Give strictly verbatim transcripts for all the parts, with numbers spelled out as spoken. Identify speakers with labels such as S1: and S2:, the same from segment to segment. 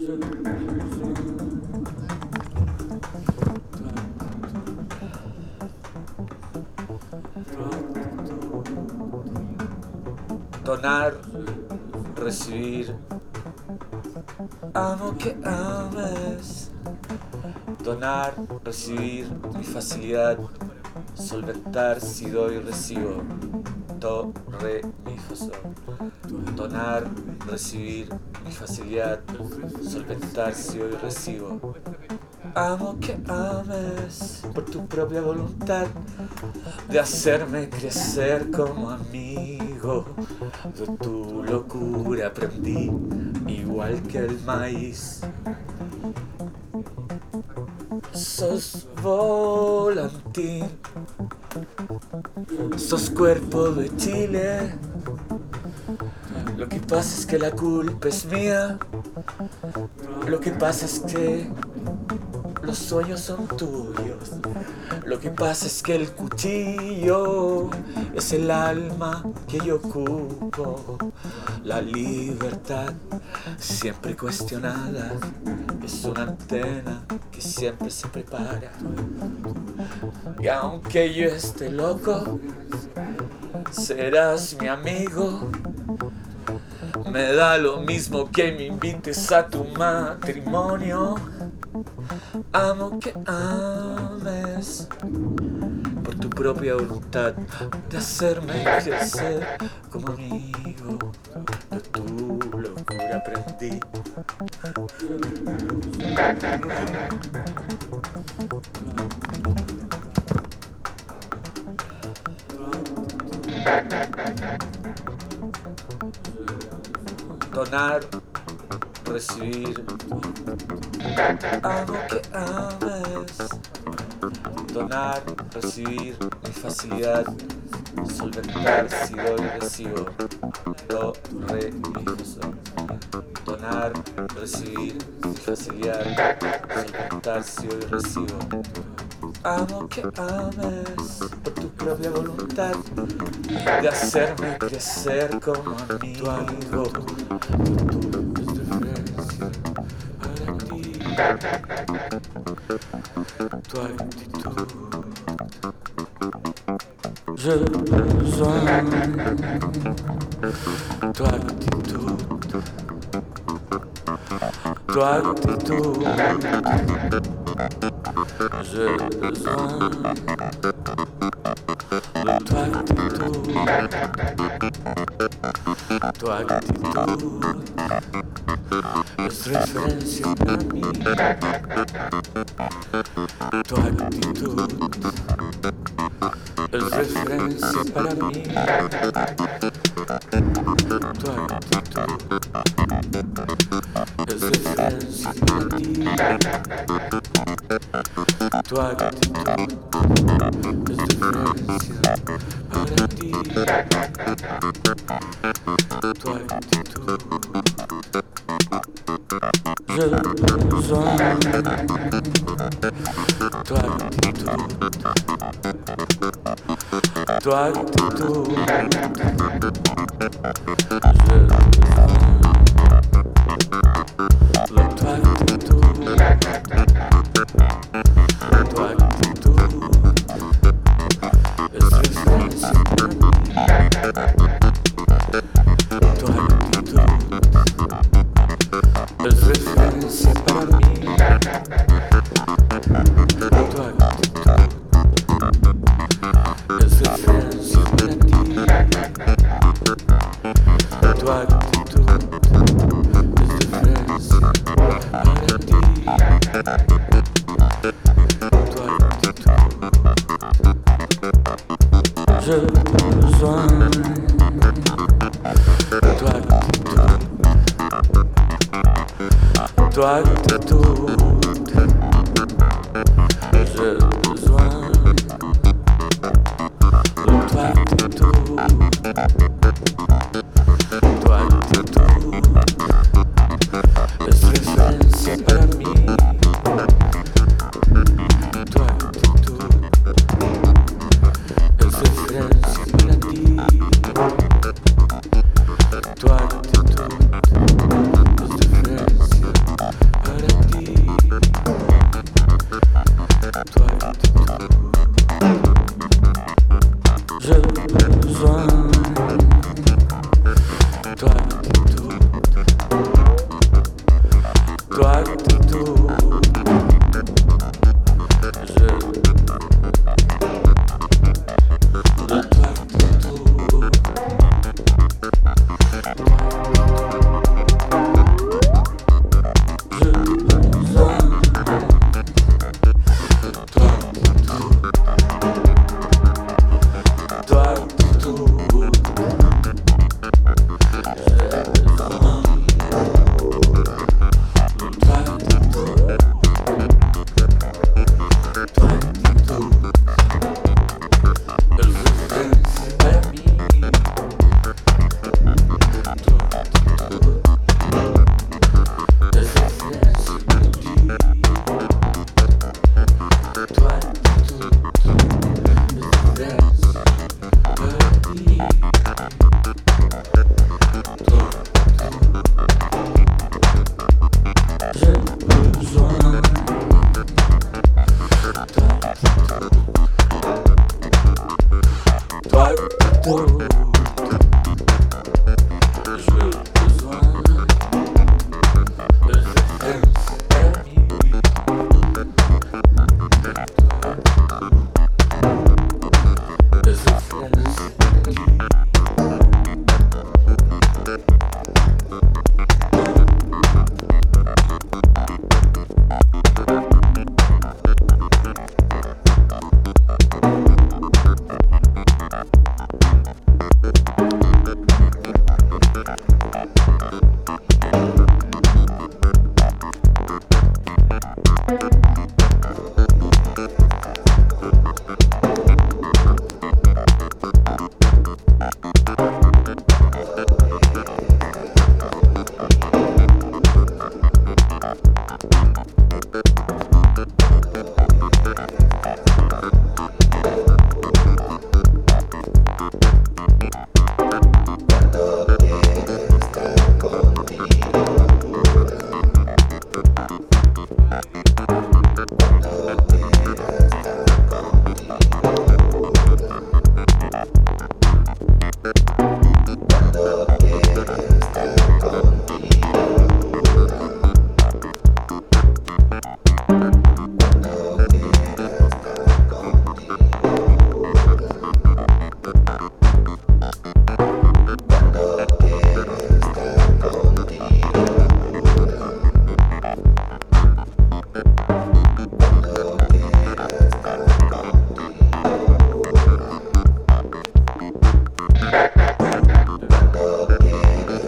S1: Donar, recibir. Amo que ames. Donar, recibir, mi facilidad. Solventar si doy, recibo. Do, re, mi, fa, sol. Donar, recibir, mi facilidad. Solventar si doy, recibo. Amo que ames por tu propia voluntad de hacerme crecer como amigo. De tu locura aprendí, igual que el maíz. Sos volantín, sos cuerpo de Chile. Lo que pasa es que la culpa es mía. Lo que pasa es que los sueños son tuyos. Lo que pasa es que el cuchillo es el alma que yo ocupo. La libertad, siempre cuestionada, es una antena que siempre se prepara. Y aunque yo esté loco, serás mi amigo. Me da lo mismo que me invites a tu matrimonio. Amo que ames por tu propia voluntad de hacerme crecer como amigo. De tu locura aprendí. Donar, recibir. Amo que ames. Donar, recibir, mi facilidad. Solventar si doy, recibo. Do, re, mi, fa, sol. Donar, recibir, mi facilidad. Solventar si doy, recibo. Amo que ames por tu propia voluntad de hacerme crecer como amigo. Tu actitud, j'ai besoin. Tu actitud, tu actitud, j'ai besoin de tu actitud, tu actitud. Es referencia para mí. Tu actitud es referencia para mí. Tu actitud es referencia para ti. Tu actitud es referencia para ti. Tu actitud. J'ai besoin. Tu actitud. Tu actitud. J'ai besoin. Tu actitud. Tu actitud. Es referencia para mí. Tu actitud. Es referencia para mí. Tu actitud es referencia para ti. Tu actitud es referencia para ti. Tu actitud. J'ai besoin. Tu actitud. Tu actitud, j'ai besoin de tu actitud, tu actitud es referencia para mí. Tu actitud es referencia para ti. Tu actitud es referencia actitud. De tu actitud. J'ai besoin de toi, toi, tout.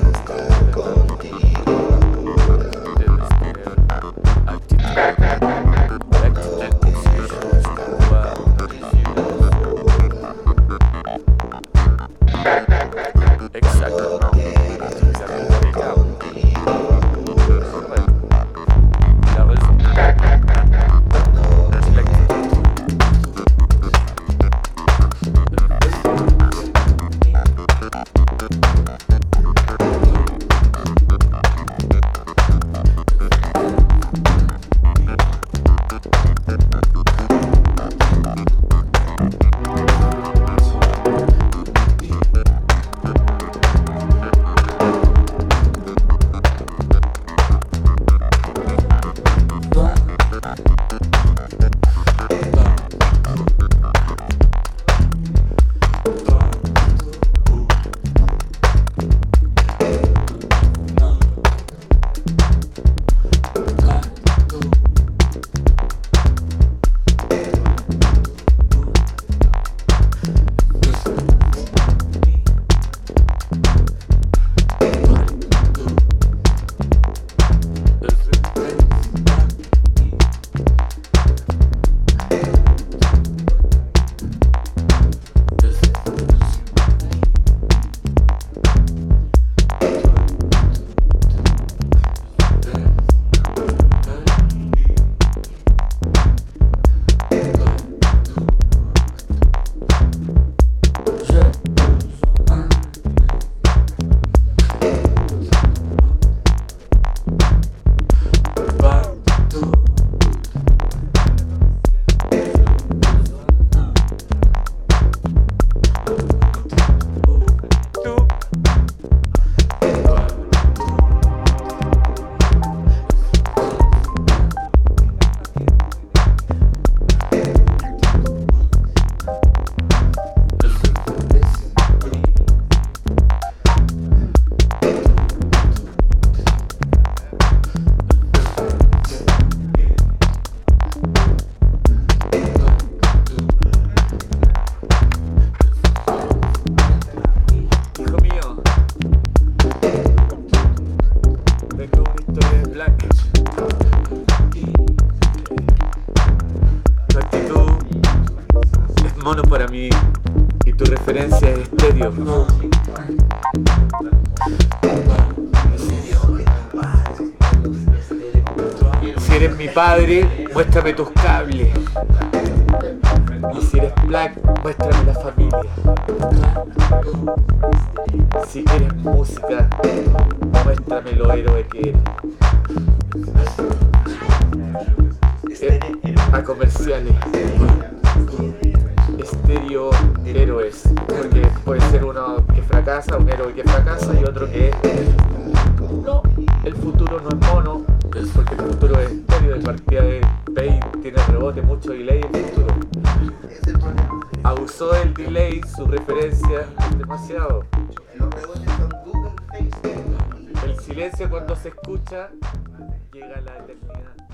S1: Actitud. mono para mí y tu referencia es estéreo. Si eres mi padre, muéstrame tus cables. Y si eres black, muéstrame la familia. Si quieres música, muéstrame lo héroe que eres. Eh, a comerciales. Estéreo héroes. Porque puede ser uno que fracasa, un héroe que fracasa y otro que no, el futuro no es mono, porque el futuro es estéreo. De partida de Pay tiene rebote, mucho delay en el futuro. Abusó del delay, su referencia es demasiado. El silencio cuando se escucha llega a la eternidad.